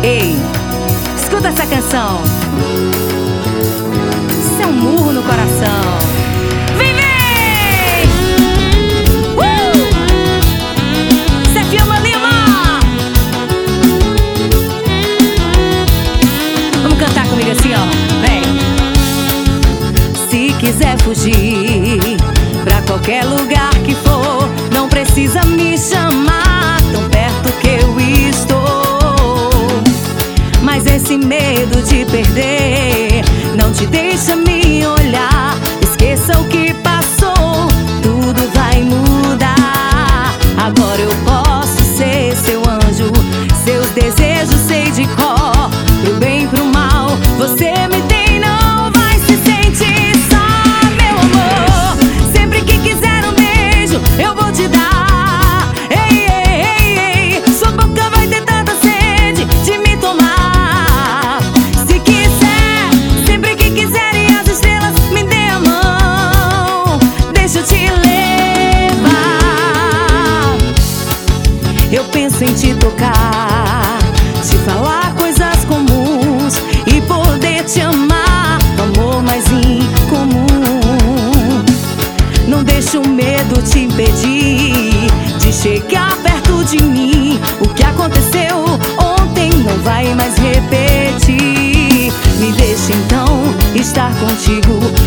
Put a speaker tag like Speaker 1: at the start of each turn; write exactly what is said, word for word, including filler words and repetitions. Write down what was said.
Speaker 1: Ei, escuta essa canção. Isso é um murro no coração. Vem, vem! Uh! Cê filma Lima! Vamos cantar comigo assim, ó. Vem! Se quiser fugir pra qualquer lugar que for, não precisa me chamar, tão perto que eu estou. Mas esse medo de perder não te deixa me olhar. Esqueça o que passou, tudo vai mudar. Agora eu posso ser seu anjo, seus desejos sei de cor. Pro bem e pro mal, você me tem, não vai se sentir só, meu amor. Sempre que quiser um beijo, eu vou te dar. Ei, ei, ei, ei, sua boca vai ter tanta sede de me tomar. Se quiser, sempre que quiser e as estrelas, me dê a mão, deixa eu te levar. Eu penso em te tocar, te falar coisas comuns e poder te amar, o amor mais incomum. Não deixa o medo te impedir de chegar perto de mim. O que aconteceu ontem não vai mais repetir. Me deixa então estar contigo